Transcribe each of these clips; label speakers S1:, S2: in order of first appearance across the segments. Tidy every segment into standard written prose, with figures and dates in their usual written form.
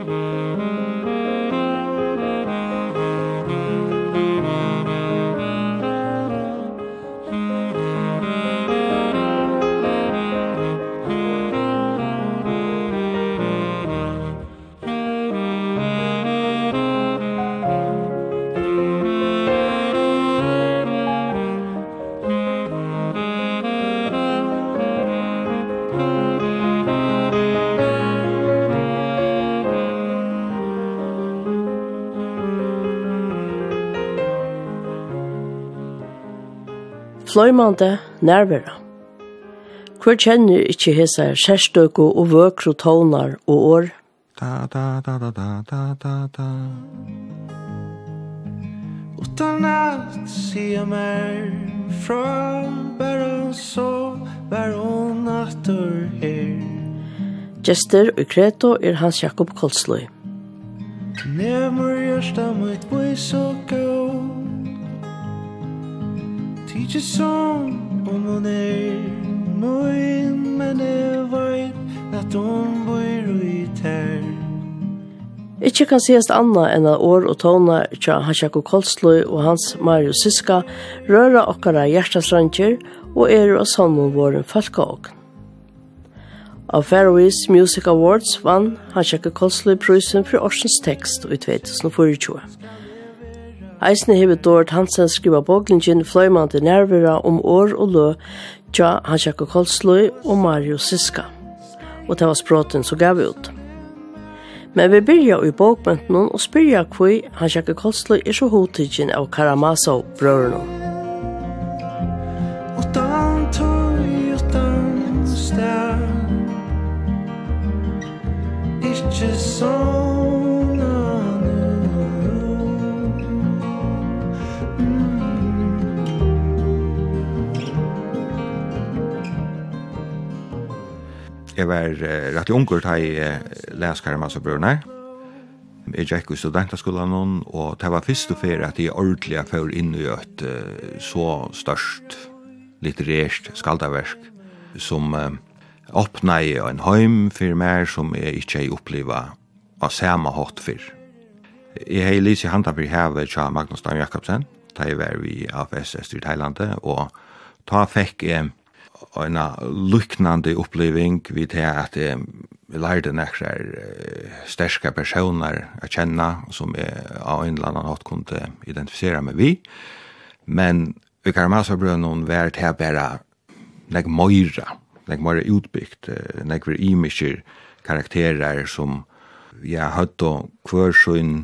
S1: Fløymande nærværa. Hvor kjenner ikke hese kjærstøk og vøkru tonar og år?
S2: Utan att se mer fra bara så var hon natur her.
S1: Gjester og kreto Hans Jakob Kolsløy.
S2: Nemmer hjärsta mitt vis och gå. Teach song om hon moin men vet att hon bor ut här.
S1: Ikke kan sies anna enn at år og tona tja Hans Jakob Kolsløy og Hans Mario Syska røra okkara hjertasranger og og sånn våren folkaåk. Av Faroese Music Awards vann Hans Jakob Kolsløy prisen for årsens tekst i 2024. Eisne hever Dort Hansen skriva boklingen Fløymande nærværa om år og lø tja Hans Jakob Kolsløy og Mario Syska. Og det var språten som gav ut. Men vi byrja i bokbønten og spyrja hvor Hans Jakob Kolsløy så hovedtidgen av Karamazov-brødrene.
S2: Utan tøy, utan stær. Ikke sånn
S3: Jeg var rett i unger da jeg les Karamazov-brødrene. Jeg gikk i studentaskolen, og det var først og fyrir at jeg ordentlig får inn i et så størst litterært skaldaverk som åpnet i en heim for meg som jeg ikke har opplevd av samme hatt for. Jeg har lyst i handa for havet til Magnus Dam Jakobsen, da jeg var i AFS i Thailandet, og da fikk jeg en lyknande oppleving vid det at jeg lærte nekrar sterska personer å kjenne som jeg av en eller annen hatt kunne identifisere meg vi. Men i Karamazov-brødrene var det bare nek mer utbyggt, nek var imisker karakterer som jeg hadde hver sånn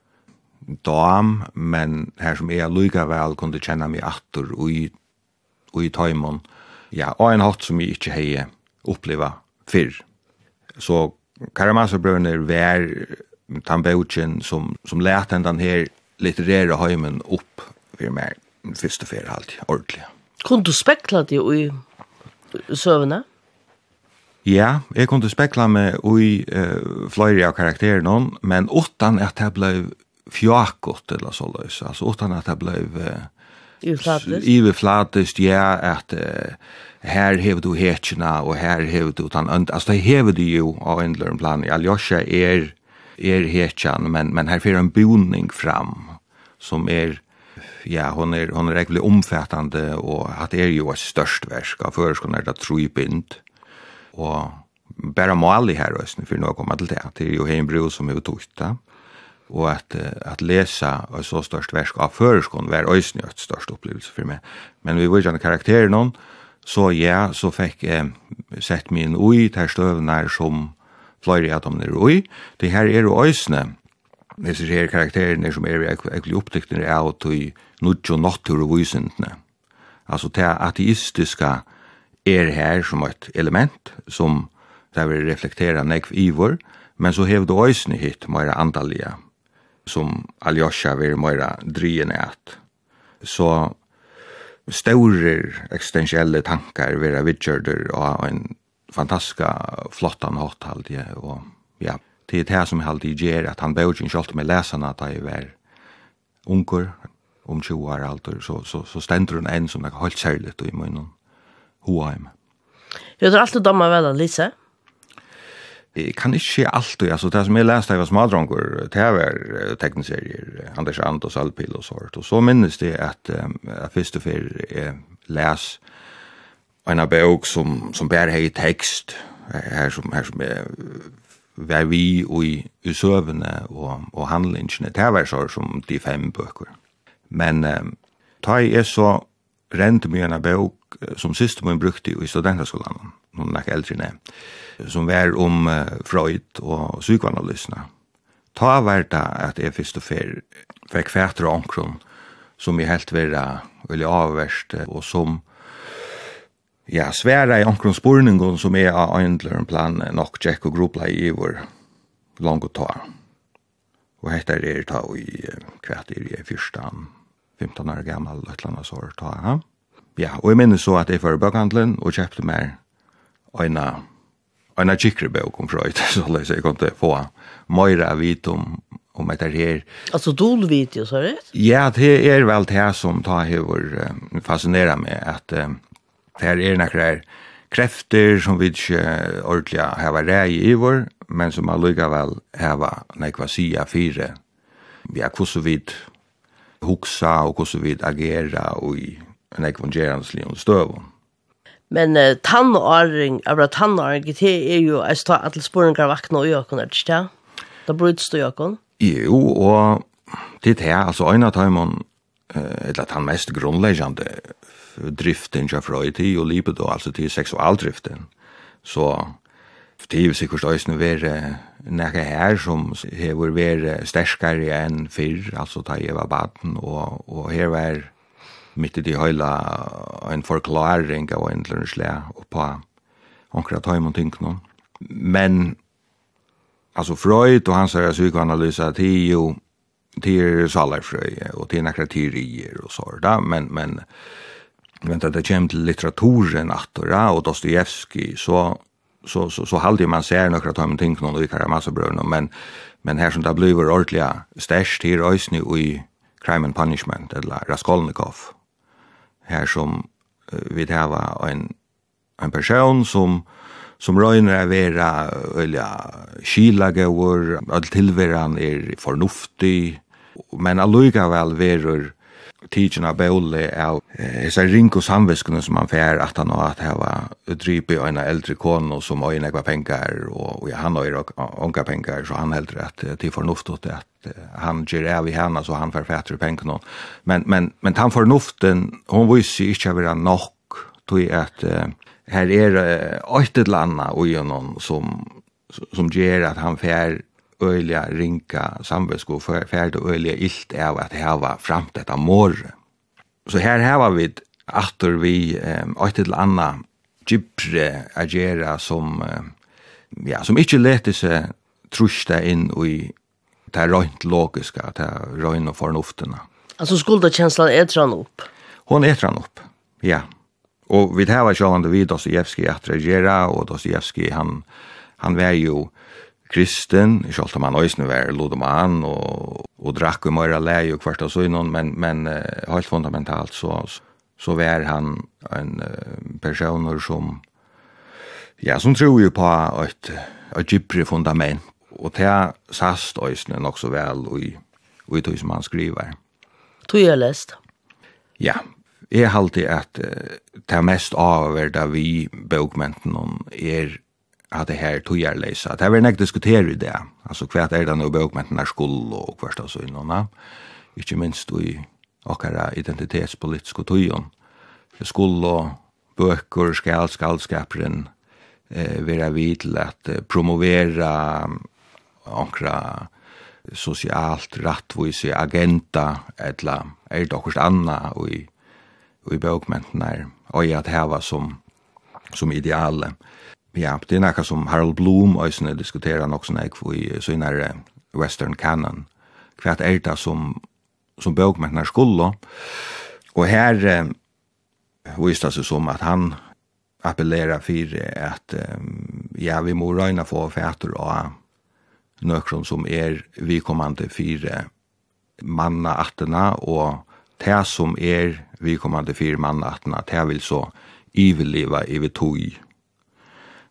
S3: dam, men her som jeg likevel kunne kjenne meg atter og i taimon. Ja, og en hatt som jeg ikke har opplevd før. Så Karamazov-brødrene var tannbøtjen som lette den her litterære heimen opp for meg først og fyrir alltid, ordentlig.
S1: Kunne du spekla det i søvnene?
S3: Ja, jeg kunne spekla meg i flere av karakterene, men utan at det ble fjakot eller så løs. Altså utan at det ble Iverflatest, ja, at her hever du hetjena, og her hever du tan and. Altså, det hever du jo av en eller annen plan. Aljosha hetjan, men her får en boning fram, som ja, hon egentlig omfattande, og at jo et størst versk. Av føreskånd det 3 bind. Og bare mål i her, for nå kommer til det. Det jo Heimbro som har tog det. Og at lesa et så størst versk av føreskånd var også et størst opplevelse for meg. Men vi var ikke karakteren noen, så ja, så fikk jeg sett min ui til støvene som flere av dem er ui. Det her jo også disse her karakterene som egentlig opptiktene av til nødvendig natur og vysentene. Altså det ateistiske her som et element som det vil reflektere nekv ivor, men så hev det også hit mer andalige som Aljosha vil mer drygende at. Så store eksistensielle tankar vil vidgjørder og en fantastisk flottan hothald. Og ja, det det som alltid gjør at han bør ikke alltid med leserne da jeg var unger, 20 år alder, så stender hun en som er helt særlig i munnen. Hoheim.
S1: Ja, det alltid dommer vel, Lise?
S3: kan inte se allt, alltså det som jag läste i var smadronker, det var teckenserier, Anders And och Salpil och sånt. Och så minns det att först och för läs en bok som bär hej text här som var vi i sövne och handlingen. Det var så som de 5 böcker. Men ta är så rent med en bok som systemen brukte i studentskolan. Hon är äldre än som var om Freud och psykoanalyserna. Ta var det att jag först och för fick färre ankron som är helt väldigt avvärst och som svära i ankronspårningen som är av en plan nok check och gruppla i vår långt att ta. Och heter det ta i kvarter i 15 år gammal ett eller annat sort ta. Ja, och jag minns så att jag var i bokhandeln och köpte mig en chikribok om Freud, så jag kunde få mera vit om det här.
S1: Alltså dolvideo, så är det?
S3: Ja, det är väl det som har fascinerat mig, att här är några kräfter som vi inte ordentligt har räj i vår, men som allikevel har några sia fyra. Ja, hur vi huxa och hur vi agera och i en evangelislig stövon.
S1: Men tannåring, det är ju att ta alla spåringar vakna och ökon, är det inte? Då bryts du ökon?
S3: Jo, och det är alltså en av dem, eller han mest grundläggande driften av Freud och libido, alltså till sexualdriften. Så det är ju säkert också några här som har varit starkare än förr, alltså ta Eva Baden, och här var mitt i det hela en förklaring av en lärslä och på omkring tajm och ting. Men alltså Freud och hans psykoanalys det är salarfröje och det är några teorier och så där, men det kommer till litteraturen och Dostojevskij så halde man ser några tajm och ting och i Karamazov-bröderna, men här som det blir ordentliga stärst till röjsning i Crime and Punishment eller Raskolnikov. Här som vi har en person som röjner att vara skilagåor, all tillvaran är förnuftig, men allikevel verur tidserna bäule av dessa rink och samväskorna som man fär att han har att ha dryp en äldre kon som har inga pengar och han har onka pengar, så han helt rätt till förnuftet att han ger av i henne så han förfätter pengarna. Men han förnuften, hon visste inte vara nog till att här är ett eller annat och någon som ger att han fär öliga rinka samväsko färd och öliga ilt av att hava fram detta morre. Så här har vi after vi ett eller annat gypre agera som inte leter sig trusta in i det rent logiska, det rent och förnufterna.
S1: Alltså skuldakänslan ätran upp?
S3: Hon ätran upp, ja. Och vi har självande vid Dostojevskij att reagera, och Dostojevskij han var ju kristen, ikke alt om han øysene var ludoman og drakk og møyre leie og kvart og så innom, men helt fundamentalt så var han en person som tror jo på et gypre fundament, og det sast øysene nok så vel i det som han skriver.
S1: Tog jeg lest?
S3: Ja, jeg halte at det mest avverda vi bokmenten att det här tog jag läsa. Det har vi inte diskuterat i det. Alltså kvart är det nu bokmenten skuld och kvart och så innan. Inte minst i åkara identitetspolitiska tojon. Skuld och böcker, skallskapren vara vid till att promovera åkara socialt rättvisa agenda eller är det också annat i bokmenten och att det var som ideal. Ja, det är något som Harold Bloom också diskuterar också i sådana western canon. Kvart är det som bokmännerna skulle. Och här visste sig som att han appellerar för att vi må röjna få fätor och nökron som vi kommande fyra mannaatterna, och det som vi kommande fyra mannaatterna, det vill så iveliva i tog.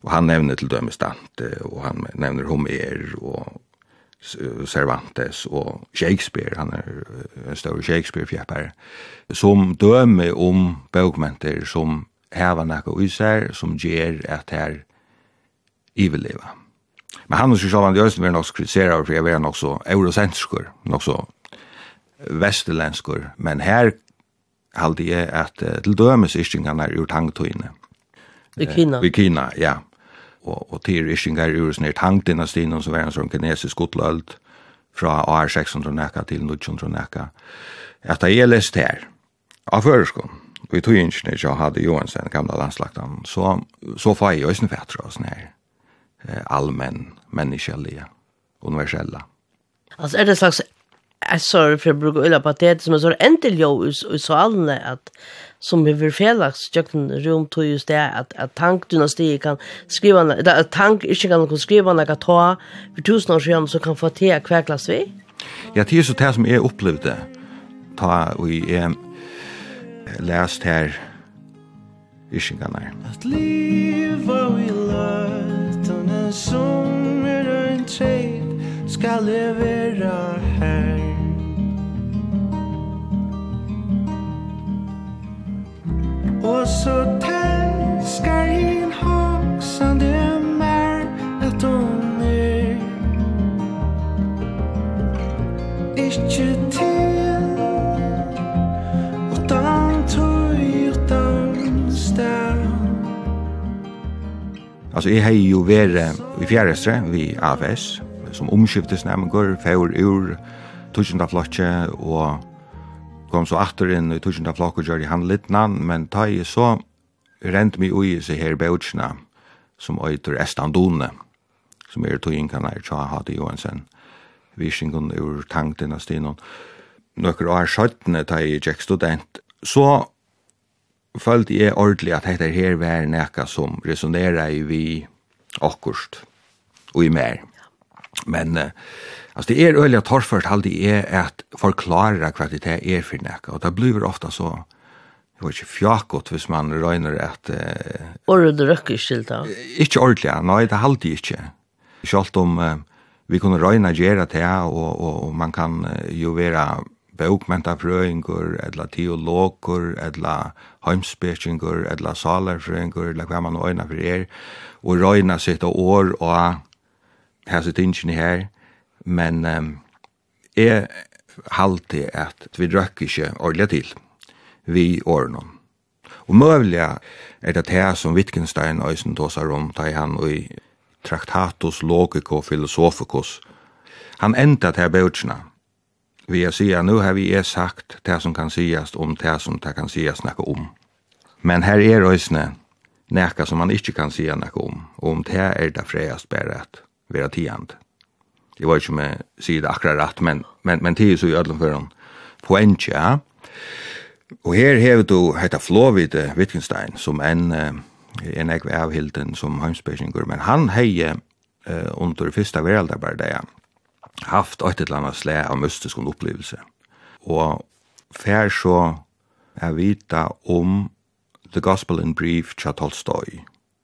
S3: Och han nämner till dömes Dante och han nämner Homer och Cervantes och Shakespeare, han en stor Shakespeare-fjäppare, som dömer om bokmenter som hävar näka isär, som ger att här överleva. Men han skulle själva just mer nog kritisera för jag var nog så eurocentriskor, nog så västerländskor, men här hade jag att till dömes istingarna ur tangtoine. I Kina, ja. Och till istingar ur sån här tangdynastin som var en sån kinesisk godlöld från år 600 näka till 900 näka. Att jag är läst här av förskon. Vi tog in när jag hade Johansson, gamla landslagtan, så får jag ju fättra oss när allmän, människaliga, universella.
S1: Alltså är det slags, jag sorry för att bruka ulla på att det är som en sån enteljo i salen att som vi felaks jöken runt tog just det att tankdynasti kan skriva, att tank inte kan skriva något ta för 1000 år sedan så kan få till kväklas vi?
S3: Ja, det är så det som jag upplevde ta vi läst här iskingarna.
S2: Att leva vi lött och en sommar och en tred ska levera här. Och så tänskar in hoxande mer att hon inte till utan tog utan stan.
S3: Alltså jag har ju varit i fjärrestre vid AFS som omskiftesnämmer för ur tusendag flotje och kom så åter in i tusendag flock och gör i handlitnan, men ta i så rent mig ui sig här bautsna som öjter Estandone som tog in kan jag hade Johansson visingen ur tankdynastin några år skjøttene ta i Jack student så følte jeg ordentlig at dette her var nækka som resonerer i vi akkurst og i mer. Men alltså det är öliga torrfört alltid är att förklara vad det är för näka och det blir ofta så jag vet inte fjakot hvis man röjner att
S1: det röcker skilta.
S3: Inte ordentligt, nej det alltid inte. Självt om vi kunde röjna gera det och man kan ju vara bokmentafröingur eller teologer eller heimspekingur eller salarfröingur eller vad man öjna för och röjna sitt år och här sitt ingen här. Men är alltid att vi dräcker inte ordentligt till vi åren. Och möjliga är det här som Wittgenstein ösen tåsar om tar han och i Tractatus Logico Philosophicus. Han ändrar det här böterna. Vi säger nu har vi sagt det som kan sägas om det som det kan sägas något om. Men här är ösne näka som man inte kan säga något om. Och om det är det fräst bara att vara tiand. Jag vet inte om jag säger det akkurat rätt, men det är så i ödlen för en poäng, ja. Och här har du heter Flåvid Wittgenstein som en avhilden som heimspekingur, men han har under första världsbardet haft ett eller annat slag av mystisk upplevelse. Och för så är vita om The Gospel in Brief till Tolstoy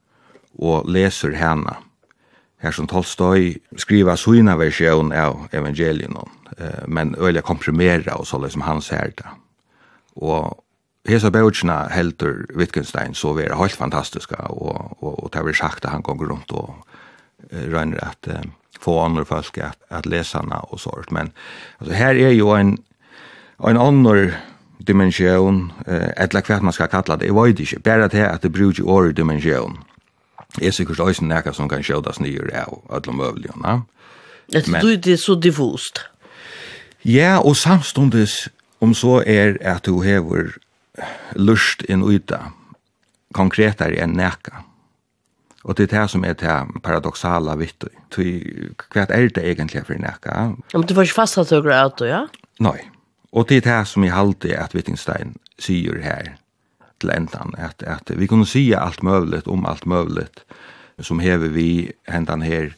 S3: och läser henne. Här som Tolstoy skriver sina version av evangelien, men öliga komprimera och så som han säger det. Och hesa böterna helter Wittgenstein så är helt fantastiska och det har sagt att han går runt och rönner att få andra folk att läsa och sånt. Men alltså, här är ju en annan dimension, eller vad man ska kalla det, jag vet inte, bara det att det brukar året dimension. är sikkert også nækka som kan skjødas nyer av alle møvligene.
S1: Det er så diffust.
S3: Ja, og samstundes om så at du hever lust inn uta, konkretare enn nækka. Og det er det som det paradoxala vittu. Hva det egentlig for nækka?
S1: Men du får ikke fast at du går ut, ja?
S3: Nei. Og det er det som jeg halte at Wittgenstein sier her til endan, at vi kunne si alt møvlet om alt møvlet, som hever vi hendan her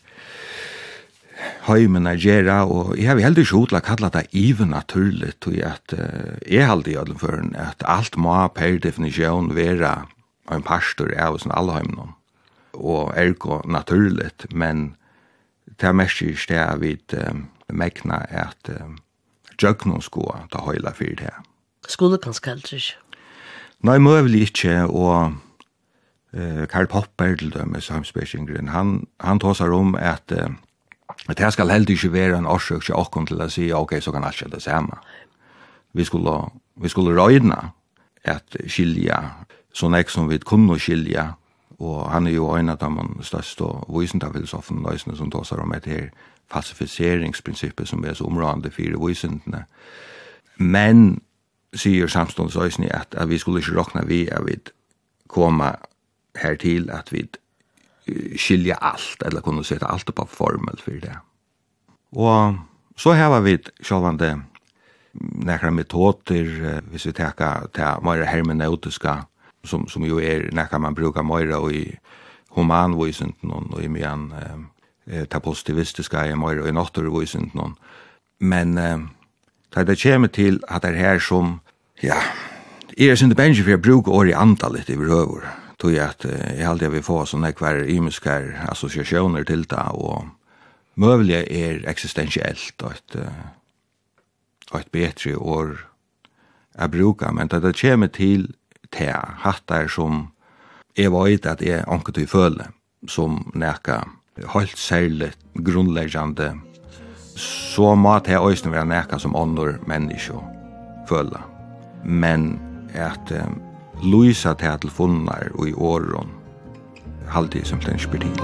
S3: heimen gera, og jeg har heller ikke ut til å kalle det even naturligt, og at jeg halte i ødelen for at alt må per definisjon være en pastor av oss alle heimen. og ergo naturligt, men det er mest ikke det vi megna at jøgnen skulle ta høyla for det.
S1: Skulle kanskje aldri ikke?
S3: Nei, møvelig ikke, og Karl Popper til dømes, Heimsbæsingren, han tåsar om at det skal heldig ikke være en årsøk til åkken til å si, ok, så kan alt skje det samme. Vi skulle røyna at skilja, sånn ek som vi kunne skilja, og han jo en av de største visendafilosofene løsene som tåsar om et her falsifiseringsprinsippet som så områdende for visendene. Men sier samståndsøysene at vi skulle ikke råkna vi at vi komme her til at vi skilja alt, eller kunne sette alt på formel for det. Og så har vi sjåvande nekra metoder, hvis vi tenker til mer hermeneutiska, som jo nekra man brukar mer i humanvisenten og i myan ta positivistiska i mer i naturvisenten. Men det kommer til at det her som, ja, jeg synes det ikke for å bruke år i antall litt i berøver, tror jeg at jeg alltid vil få sånne hver imiske assosiasjoner til det, og møvelig eksistensielt og et bedre år å bruke, men det kommer til hattar som jeg vet at jeg anker til føle, som nekka helt særlig grunnleggende, så må det også være nekka som andre mennesker føle. Men at lysa til funnar og i åren halvtid som den spyrir.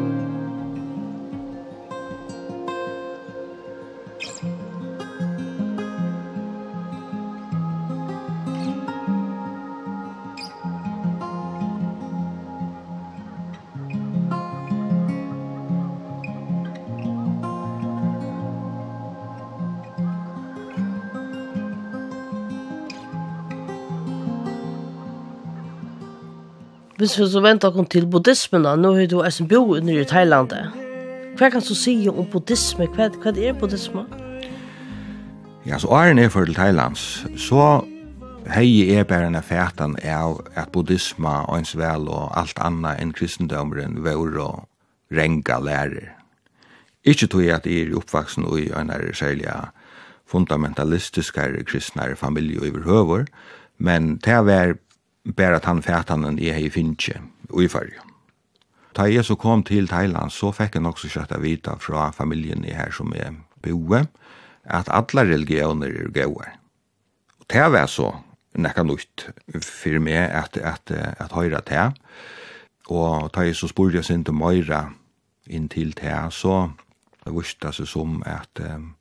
S1: Hvis vi så venter oss til buddhismen, nå har du en bo under i Thailand. Hva kan du si om buddhisme? Hva buddhisme?
S3: Ja, så åren for til Thailands, så hei bare en fætan av at buddhisme og ens vel og alt annet enn kristendommen var å renga lærer. Ikke tog jeg at jeg oppvaksen i en særlig fundamentalistiske kristne familie overhøver, men det var bare at han fætanen jeg finnes i farge. Da jeg så kom til Thailand, så fikk jeg også kjøtt å vite fra familien her som boe, at alle religioner gode. Og det var så nekka nytt for meg at høyre til. Og da jeg så spurte jeg sin til Møyra inn til det, så visste det seg som at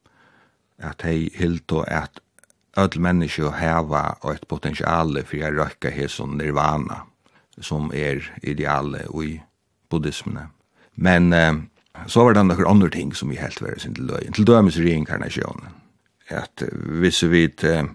S3: jeg helt og at alle mennesker har et potensial for å røkke her som nirvana, som idealet i buddhismene. Men så var det noen andre ting som vi helt var sin til løgn. Til dømes reinkarnasjonen. At hvis vi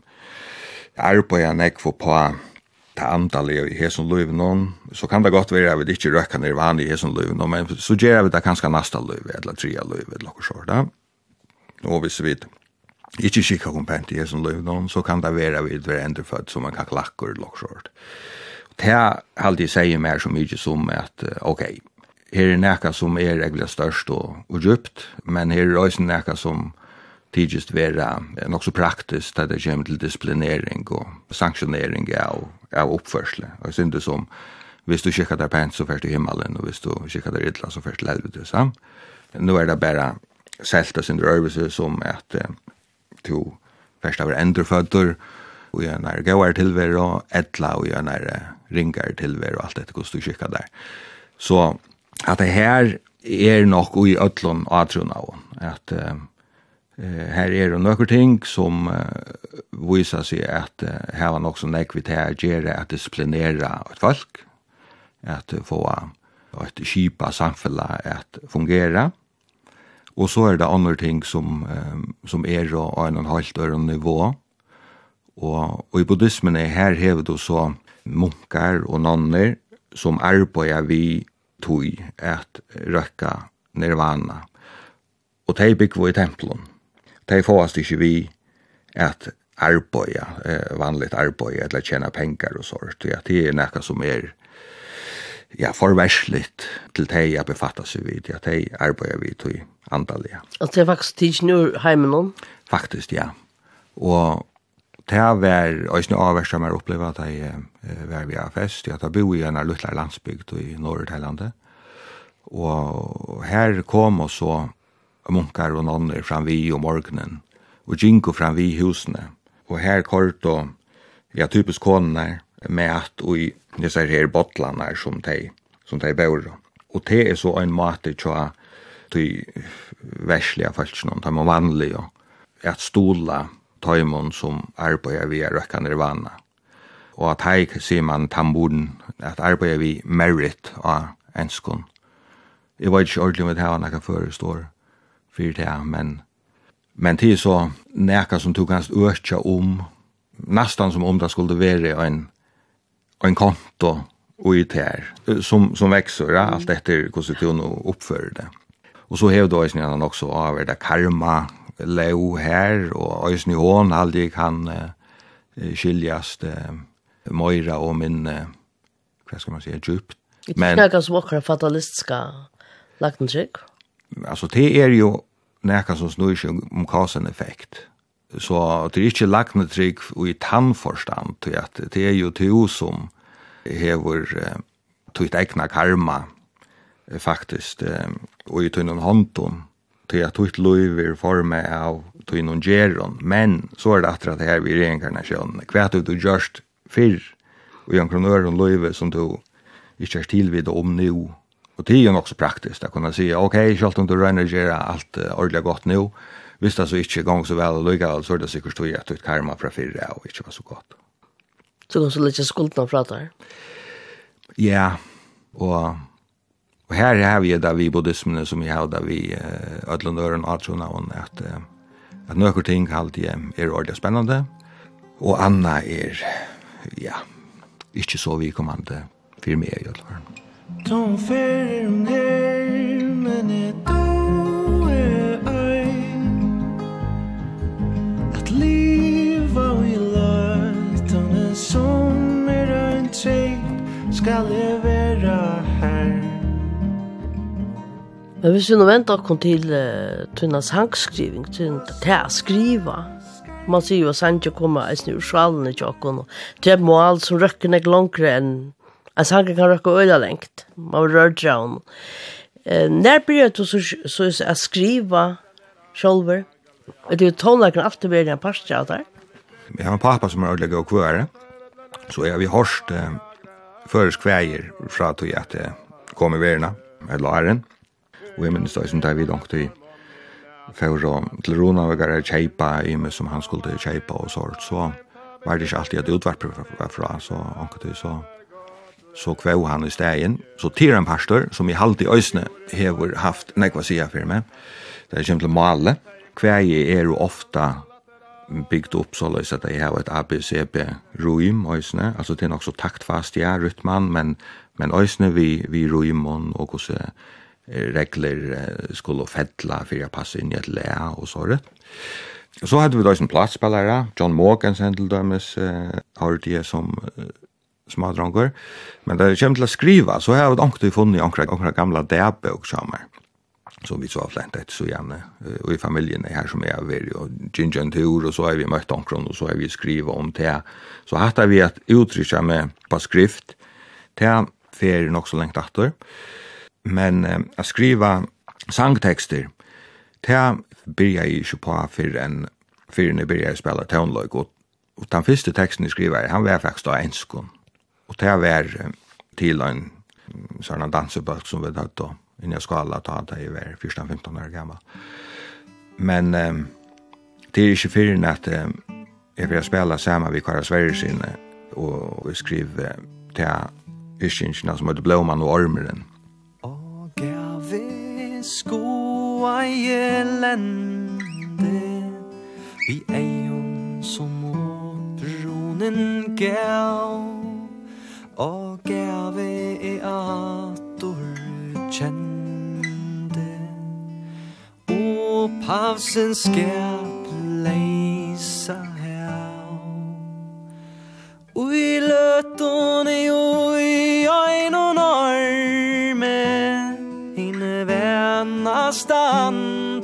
S3: arbeider nekk for på det antallet i her som løyv noen, så kan det godt være at vi ikke røkker nirvana i her som løyv noen, men så gjør vi det kanskje neste løyv, eller 3 løyv, eller noe sånt. Og hvis vi ikke skikka kompent i som løyv noen, så kan det være vi være endrefødt som en kaklakker eller noe sånt. Det har alltid sier mer så mye som at, ok, her nekka som egentlig størst og djupt, men her også nekka som tidligst være nok så praktisk da det kommer til disciplinering og sanksjonering av oppførsel. Og jeg synes det som, hvis du kikker der pent, så først til himmelen, og hvis du kikker der idla, så først til helvete. Nå det bare selta sin røvelse som at to først av endrefødder, og jeg gauar tilvær og etla, og jeg ringar tilvær og alt dette hvordan du kikker der. Så at det her nok i ødlån atrun av, at her det noen ting som viser seg at her var nok som nekvitet gjøre at disciplinere et folk, at få et kjipa samfunnet at fungere. Og så det andre ting som av en halvt øre nivå. Og i buddhismen her hever du så munkar og nonner som arbeider vi tog at røkka nirvana. Og de bygger vi i templen. De får ikke vi at arbeider, vanligt arbeider, eller tjene penger og sånt. Det noe som ja, forversligt till de jag befattar sig vid. Ja, de arbetar vi till andaliga.
S1: Och det är faktiskt tids nu hemmen.
S3: Faktiskt, ja. Och det var också en avvärst som jag upplevde att jag var vid fest. Jag bor i en liten landsbygd i norra Thailand. Och här kom och så munkar och nonner fram vid om morgonen. Och ginko fram vid husene. Och här kort och typiskt koner med att i dessa här bottlarna som de bor. Och det är så en mat att till värsliga folk de är vanliga att stola tajmon som arbetar via rökande vana. Och att här ser man tamburen att arbeta vid merit av enskon. Jag vet inte ordentligt med det här när jag förestår för det, men det är så näka som tog ganska öka nästan som om det skulle vara en konto och i det här som växer allt efter konstitution och uppför det. Och så har då isnyan också av det karma leo här och isnyan aldrig kan skiljas Moira och min vad ska man säga djupt.
S1: Men det är som fatalistiska laktentryck.
S3: Alltså det är ju näka som snurrar sig om kausen-effekt. Så det är inte laktentryck i tannforstand att det är ju till som hever till egna karma faktiskt och i någon honton till att ett löver forma av till någon geron men så är det att det här vid reinkarnation kvärt du just för och en kronor och löver som du inte är till vid om nu och det är ju också praktiskt att kunna säga okej, självt om du röner allt ordentligt gott nu visst det så inte gång så väl och lika så är det säkert att ett karma från förra och inte var så gott
S1: så går så lite skulden och pratar
S3: ja och här har vi där vi buddhismen som vi har där vi ödlundören och atrona och att några ting alltid är ordentligt spännande och Anna är ja inte så vi kommande för mig i alla fall.
S2: Don't fear me men it do att leva vi lust on a summer and take ska levera här.
S1: Men hvis vi nå venter oss til tunna sangskriving, til å skriva. Man sier jo at sanger kommer ur sjalene til åkken, og det er mål som røkker nek langere enn en sanger kan røkke øyla lengt. Man rør draun. Når blir det så å skriva sjølver? Det er jo tonlagen alltid blir en parstre av det.
S3: Jeg har en pappa som er ordentlig å kvøre, så jeg har vi hørst føres kvejer fra til at det kom i verden, eller æren. Och jag minns det som där vi långt till till Rona och gara tjejpa i mig som han skulle tjejpa och så var det inte alltid att utvarpa från så ankat så kväv han i stegen så till en pastor som i halt i ösne har haft nekva sia för mig det är simpelt male kväje är ju ofta byggt upp så lös att det har ett ABCB ruim ösne alltså det är också taktfast ja rytman men ösne vi ruimon och så regler skulle fettla för att passa in i ett lä och så det. Så hade vi då en platsspelare, John Morgan till dömes har det som smadrangår. Men det kommer till att skriva så har jag också funnit några gamla dagbok samma. Så vi så avläntat så gärna och i familjen är här som är över och Ginger Tour och så har vi mött omkring och så har vi skriva om det. Så hade vi ett uttryck med på skrift. Det för nog så långt efter. Men att skriva sångtexter det börjar jag ju på för när börjar jag spela tonlag och den första texten jag skriver han var faktiskt enskon och det var till en sån dansebok som vi hade då i en skola då hade jag var 14-15 år gammal men det är inte för att jag vill spela samma vi kvar Sverige sin och skriva till iskinna som hade blomman och ormeren
S2: skoa elende vi eion som åtronen gav og gav ator kjende og pausen skap leisa her ui løtone ui einon år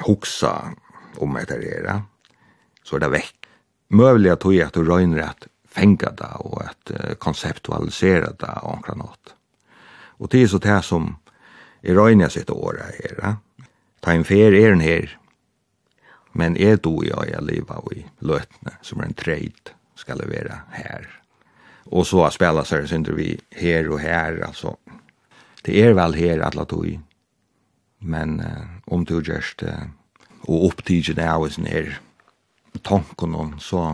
S3: huxa om det här, så det väck. Möjliga tog jag att du röjner att fänga det och att konceptualisera det och något. Och det är så det som är röjner sitt år här. Ta en fer är den här. Men är då jag lever i lötne som en trade ska levera här. Och så spelar sig så inte vi här och här. Alltså, det är väl här alla tog i. Men om du just och upptigen är oss ner tanken så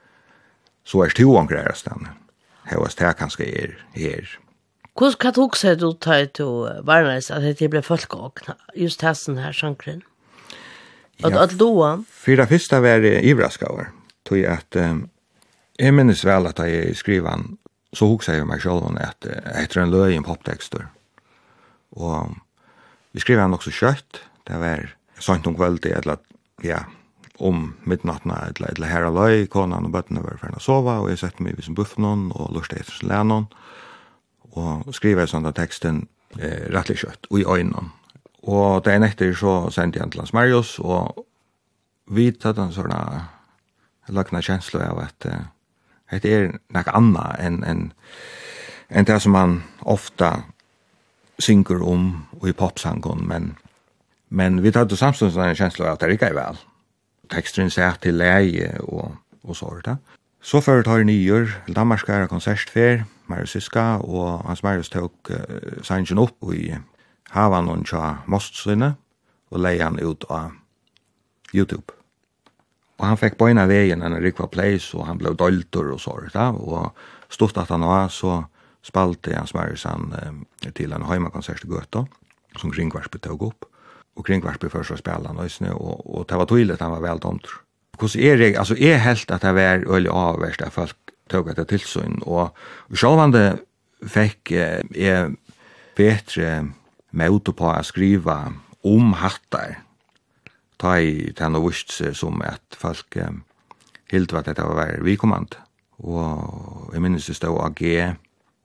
S3: är det oangrära stan. Här var det kanske är här.
S1: Hur kan du också du ta till varnas att det blir folkåkna just hästen här sankren? Att då
S3: för det första var det ivraskauer. Tog jag att jag minns väl att jag skrivan så huxade jag mig själv om att heter en löj en poptexter. Och vi skrev han också kött. Det var sånt om kvällte eller ja, om midnatten eller här löj konan och bötterna var för att sova och jag satte mig vid som buffnon och lustade efter länon och skrev sånt där texten rättligt kött och i ögonen. Och det efter så sände jag till Hans Marius och vi hade en sådana lagna känsla av att det är något annat än det som man ofta synger om och i popsangon, men vi hade samtidigt en känsla av att det är väl. Texten säger till läge och så där. Så företar nyer, Danmarskare konsertfer, Marius Siska och Hans Marius tog sangen upp i havan och tja mostsinne och leie han ut av YouTube. Och han fick bøyna vägen en rikva place och han blev doltor och så där och stort att han var så spalte Hans Marius han till en heimakonsert i Göta som Kringvarsby tog upp. Och Kringvarsby först så spelade han och det var tydligt att han var väl domt. Hos det, alltså är helt att det var öl avvärst där folk tog det tillsyn och självande fick är bättre med på att skriva om hattar. Ta i den och visst som att folk helt vad det var vi kommand och jag minns det stod AG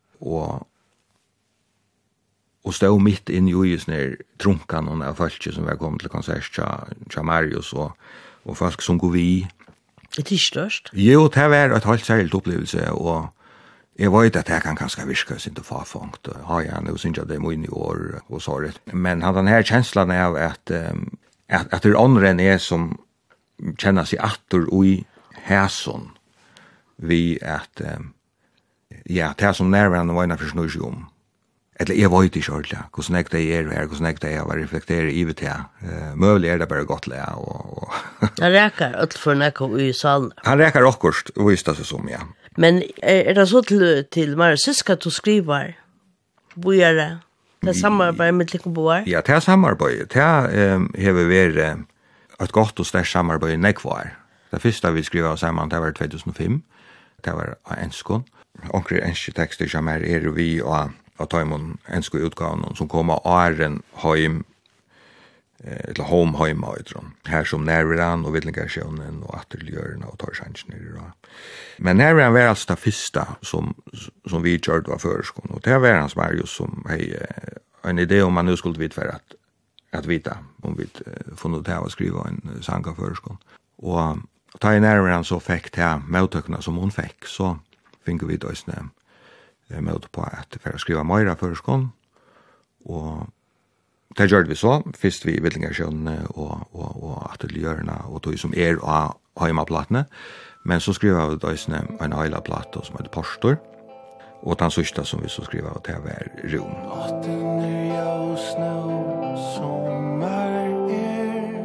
S3: och stod mitt in i just när trunkan och när folk som var kommit till konsert cha Marius och folk som går vi.
S1: Det är störst.
S3: Jo, det var ett helt särskilt upplevelse och jag vet att det kan kanske virka sig inte farfångt. Ja, jag nu syns jag det är i år och så det. Men han den här känslan av att det är andra än är som känner sig attor i häson vi att ja, det som närvarande var en försnurr om. Eller jag vet inte ordentligt hur snägt det är här, hur snägt det är att reflektera i det. Möjligt är det bara gott lä och
S1: han räkar allt för näka i salen.
S3: Han räkar också och visst det som ja.
S1: Men är det så till Marius Siska att du skriver? Bojare? Det samarbete med Likboar?
S3: Ja, det samarbete. Det har varit ett gott och stort samarbete med kvar. Det första vi skrev samman det var 2005. Det var enskon. Och enskilda texter som är vi och ta emot enskilda utgåvan som kommer åren hem eller home här som närvaran och vidlingationen och ateljörerna och torrsansner. Men närvaran var alltså det första som vi gjorde var förskon och det var Hans Marius som hej en idé om man nu skulle vita för att vita om vi funnit det att skriva en sång av förskon. Och ta i närvaran så fick det mottagna som hon fick så fick vi då med på att för att skriva mera förskon och det gjorde vi så, först vi vidlingationen och ateljörerna och tog som av hemmaplattene, men så skrev vi då en hela platta som heter Postor, och den sista som vi så skrev av det var Rum.
S2: Natten är jag och snö, sommar är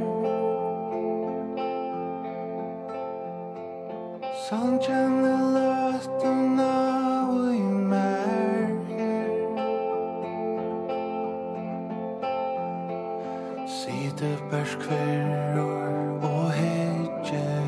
S2: sånt känner lötterna och i sitter bärskvärror och hedje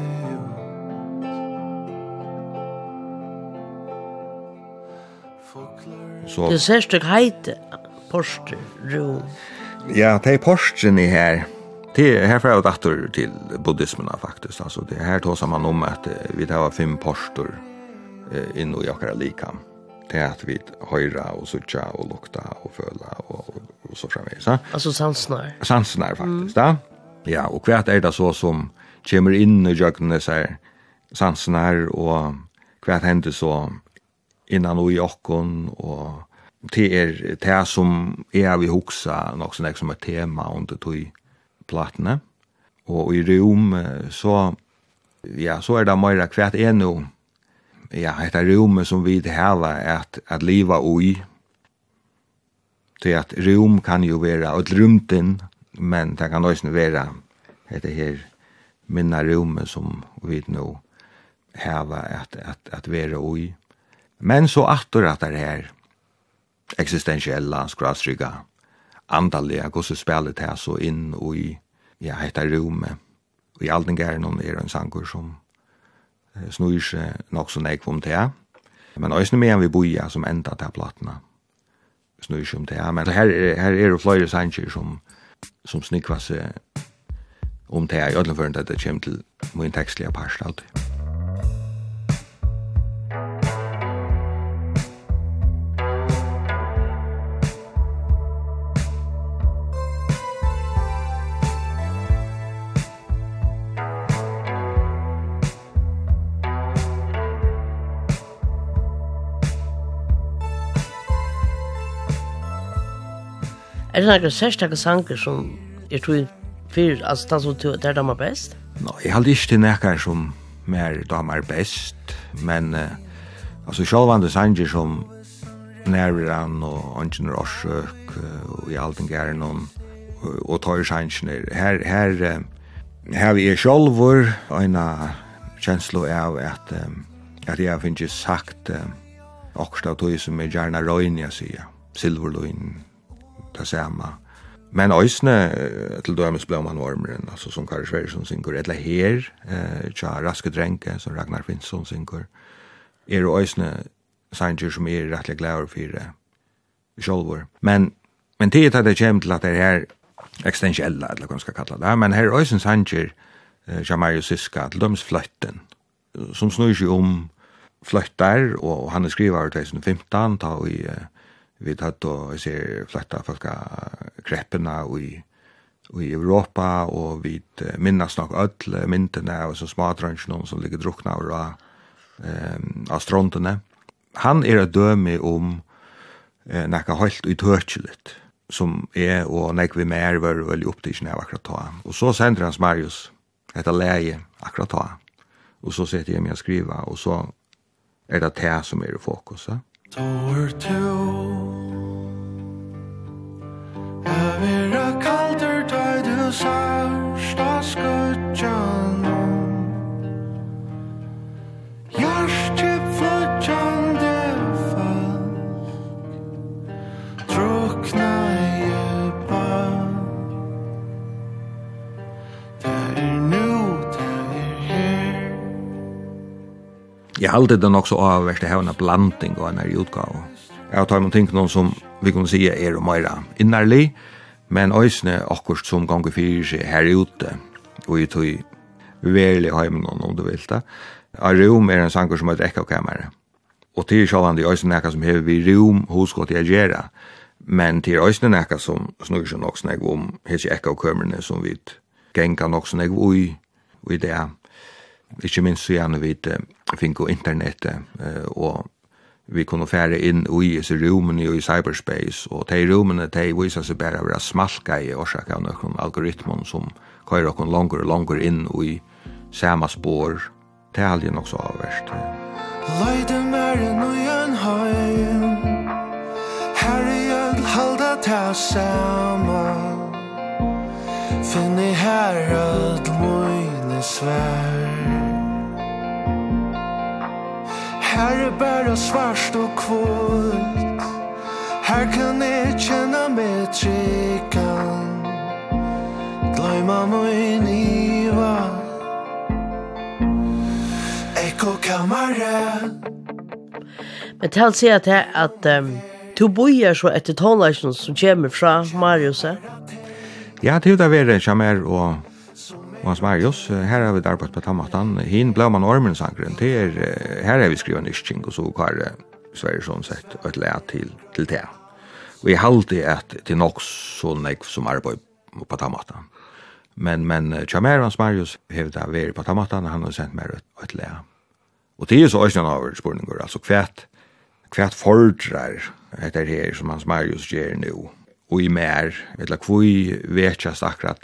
S3: Så
S1: Det ser stök heite Postor Rum.
S3: ja, det är posten i här. Det är här för att åter till buddhismen faktiskt. Alltså det här tar man om att vi har 5 postor in i jakara likam. Det är att vi höra och sucha och lukta och föla och så framvis.
S1: Alltså sansnar.
S3: Sansnar faktiskt, ja. Ja, og hva det så som kommer inn i jøkkene seg sansen her, og hva hender så innan og i okken, og det som vi hoksa nok sånn som et tema under tog platene. Og i rom så det mer hva nå et rom som vi har at liva ui. Til at rom kan jo være et rumten, men det kan også være det her minna rom som vi nå har at være ui. Men så atter at det her existentiella, skradstrygga, andaliga, hvordan spillet her så inn i heter rommet. Og i all den gærnen en sanger som snur seg nok så nek om det. Men også med vi boja som enda til platene. Snur seg om det. Men her det flere sanger som snikva seg om det. I ødelen før det kommer til min tekstlige parst alltid.
S1: Det några särskilda sanger som tror för alltså det som där de är bäst?
S3: Jag hade inte till näkar som mer de är bäst, men alltså självande sanger som närvaran och ungen rorsök och i allt den gärna och tar sanger här vi självor en känsla av att jag finns sagt också att som är gärna röjniga säga silverloin det samma. Men ösne till dömes blå man varmren, alltså som Kari Sverjesson synger, eller her, tja Raske Dränke, som Ragnar Finnsson synger, ösne sanger som rättliga glädjer för självor. Men tid att det kommer till att det här existentiella, eller vad man ska kalla det, men här ösne sanger, tja Marius Siska, till dömes flötten, som snur sig om flöttar, och han skriver 2015, ta vi tatt då ser flytta folk krepparna i Europa och vi minnas nog öll myntene och så smadrunch någon som ligger druckna av stronterna. Han ett döme om näka helt uthörligt som och när vi mer var väl upptagna av akkurat ta. Och så sänder hans Marius ett läge akkurat ta. Och så sätter jag mig att skriva och så det som i fokus.
S2: Door to Avera kalter tar du sørsta skutjan Hjärtip flutjande folk Drukna djupa Det nu, det her
S3: Jag hade den också avvärst det här en blandning och en här utgåva. Jag tar någonting någon som vi kan säga är mera innerlig, men ösne akkurat som gånger för sig här ute och i tog verklig hem någon om du vill det. Rum är en sanger som har ett ekokammare. Och till självan det är ösne näka som har vi rum hos gott jag gera. Men till ösne näka som snurrar sig också när om hela ekokammarna som vi gänga också när i det. Ikke minst så gjerne vi finner på internettet, og vi kunne fære inn i disse rommene i cyberspace, og de rommene viser seg bare å være smalka i årsak av noen algoritmer som kører noen langer og langer inn i samme spår. Det er aldri nok så avverst.
S2: Leiden er en ugen heim Her jeg halda ta saman Finn I her at mine svær Her bara svart og kvult Her kan jeg kjenne meg tryggan Glömma min iva Ekokammare
S1: Men til å si at du bojer så etter tonlagen som kommer fra Marius.
S3: Ja, det är det Chamar och Hans Marius. Här har vi där på Tamatan. Hin blå man ormen sangren. Det är här har vi skrivit nysching och så har Sverjesson sett ett lät till det. Och I halde att till nog så nek som arbetar på Tamatan. Men Chamerans Marius har det vært på tamatan, han har sendt meg et le. Og det så også en av spørninger, altså hvert fordrer etter her som Hans Marius gjør nå, og i mer, eller hvor vet jeg akkurat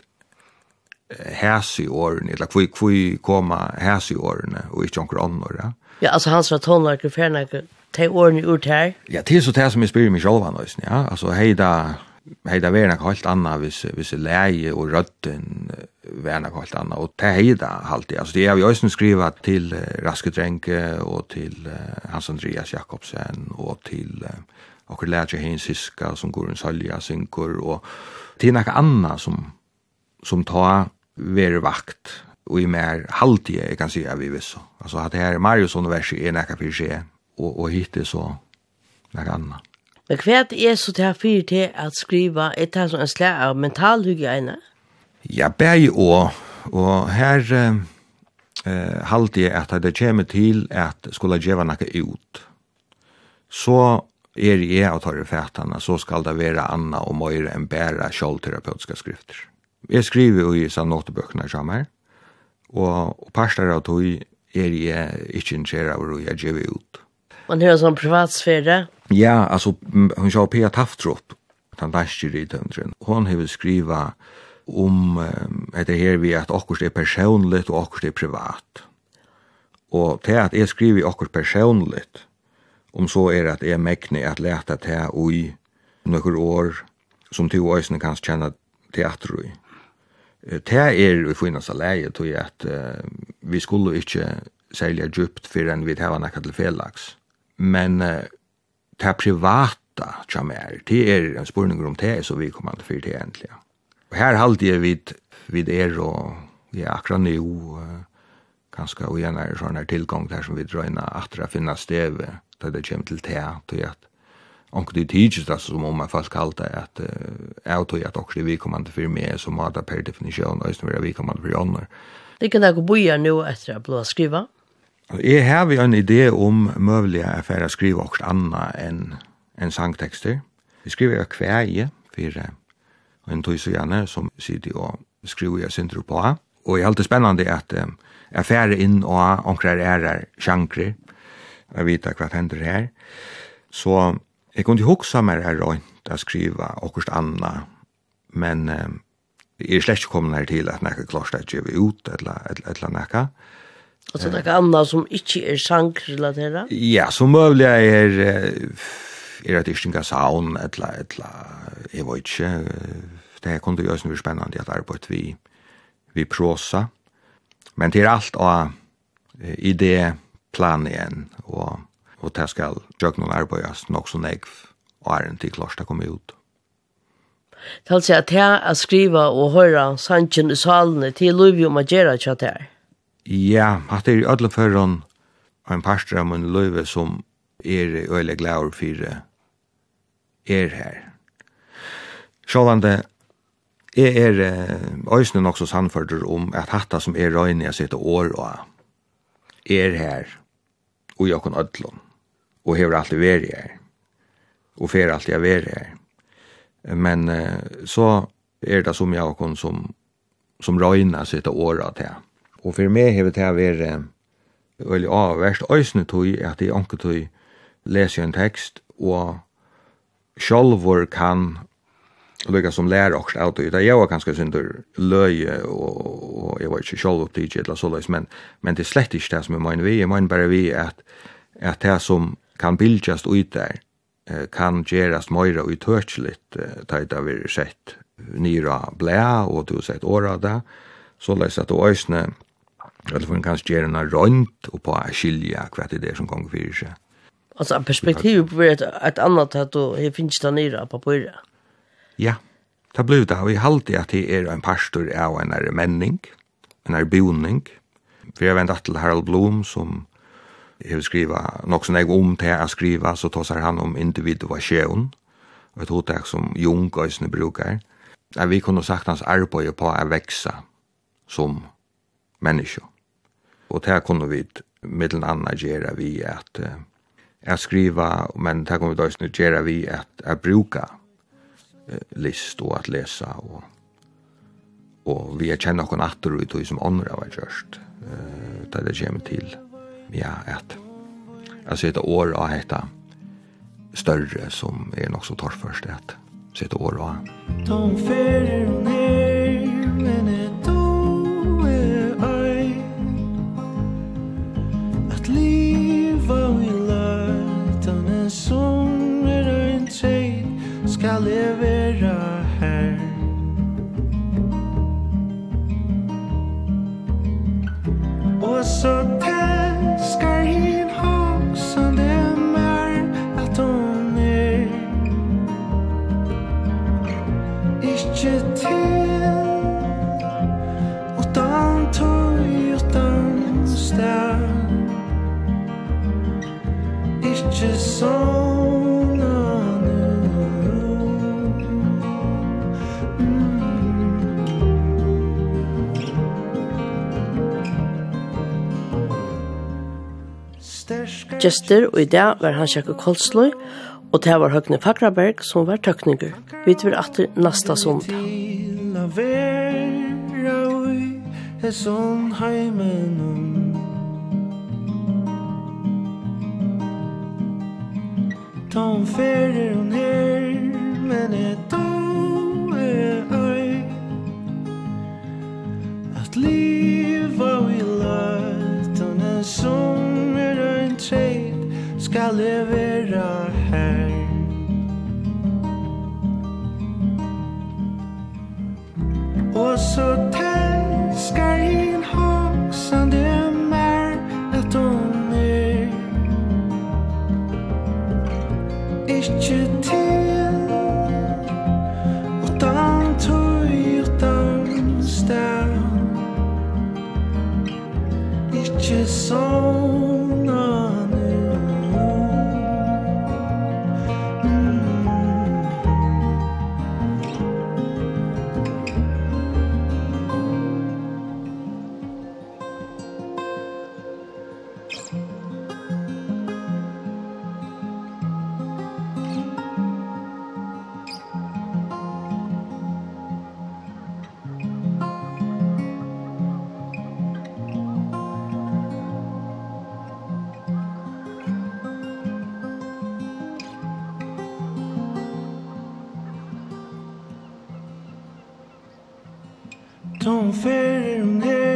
S3: hæs i årene, eller hvor kommer hæs i årene, og ikke noen andre, ja.
S1: Ja, altså hans var tonlager, fernager, de årene ut her.
S3: Ja, det så det som jeg spyrer meg selv, ja, altså heida vært noe helt annet hvis leie og rødden vært noe helt annet, og det heida alltid, altså det har vi også skrivet til Raske Drenke, og til Hans Andreas Jakobsen, og til och lärde Heinz Hiska som går en salja synkor och till något annat som tar ver vakt och i mer haltige jag kan säga vi visst så alltså att det här Marius univers är något för sig och hittar så något annat.
S1: Men kvärt är så det här för till att skriva ett här som en slag av mental hygiene.
S3: Ja, bäj och här haltige att det kommer till att skulle ge något ut. Så jeg og tar i fætene, så skal det være anna og mer enn bæra kjolterapeutiske skrifter. Jeg skriver i sånn notebøkene sammen, og parster av tog jeg ikke interessert av å gjøre ut.
S1: Man har en sånn privatsfære?
S3: Ja, altså, hun sa Pia Taftrop, den danske rytøndren. Hun har skrivet om etter her vi at akkurat er personligt og akkurat er privat. Og til at jeg skriver akkurat personligt, om så at jeg mekne at leta til i noen år som til øysene kan kjenne teater i. Det vi finnes av leie til at vi skulle ikke selge djupt for enn vi tar noe til felags. Men det privata kommer, det en spørning om det så vi kommer til det egentlig. Og her halte jeg vid og ja, akkurat nå ganske og igjen sånn tilgang der som vi drøyner at det finnes steve det kommer til til at onkel det teaches det som om jeg faktisk kalte at jeg tror at også vi kommer til for meg som må det per definisjon og som vi kommer til for andre.
S1: Det kan dere boja nå etter å bli skriva?
S3: Jeg har en idé om mulig for å skrive også annet enn sangtekster. Vi skriver kveie for en tøysøgjerne som sitter og skriver jeg synder på. Og det er alltid spennende at jeg færer inn og omkring sjankrer. Jeg vet hva hender her. Så jeg kunne huske meg rundt å skrive akkurat annet, men jeg er slett ikke kommet her til at jeg klart at jeg vil ut eller noe.
S1: Altså det annet som ikke sangrelateret? Ja,
S3: som mulig at det ikke er saun eller jeg vet ikke. Det kunne jo også være spennende at arbeide vi prosa. Men det alt av idé plan igjen, og det skal gjøre noen arbeids nok så negv, og en til klart å komme ut.
S1: Det vil si at jeg er skriva og høre sannsyn i salene til Løyvi om å gjøre kjatt her?
S3: Ja, at det i ødelig førhånd en parster av min Løyvi som øyelig glad for her. Sjålande, jeg øysene nok så sannførder om at hatta som røyne jeg sitter år og her, og jeg kan ødlån, og hever alltid vært her, og fer alltid vært her. Men så det som jeg kan som røyne sitter året til. Og for meg hever det vært veldig avverst. Øysene tog at jeg ikke tog lese en tekst, og sjølvor kan lukka som lærer også av det. Jeg var ganske synder løye, og jeg var ikke selv opptidget eller såleis, men det slett ikke det som jeg mener vi. Jeg mener bare vi at det som kan bildjast ut der, kan gjerast møyre og utørsligt, da det har sett nyra blæ, og du har sett åra da, såleis at du øysene, eller for en kanskje gjøre en rønt, og på å skilja hva det som kommer for seg.
S1: Altså perspektivet blir et annet at du finnes det nyra på pøyre?
S3: Ja, det blev det. Vi halte at det en pastor av en menning, en boning. For jeg ventet til Harald Blom, som har skrivet nok som jeg til å skrive, så tar han om individuasjon, og et hotek som Jung og bruker. Vi kunne sagt hans arbeid på å vekse som menneske. Og det kunne vi middelen annet gjøre vi at skrive, men det kunne vi også gjøre vi at bruke list og at lesa og vi kjenner noen atter ut og som ånder har gjort da det kommer til at altså et år av heta større som nok så tar først at så et år av
S2: De ferier ner men då ei at liva vi lagt en som en tjej skal levera her og så täskar hin hoxan det mer att hon ikke til utan tøy utan sted ikke sånn
S1: Gjester, og i dag var Hans Jakob Kolsløy, og det var Høgne Fagraberg som var tøkninger. Vi var atter nasta sondag.
S2: Til å være i sånn heimen De ferier ner men då ei at liva vi lagt en som en tjej skal levera her og så täskar hin hoxan det mer att hon ikke til utan tøy utan sted ikke sånn De ferier ner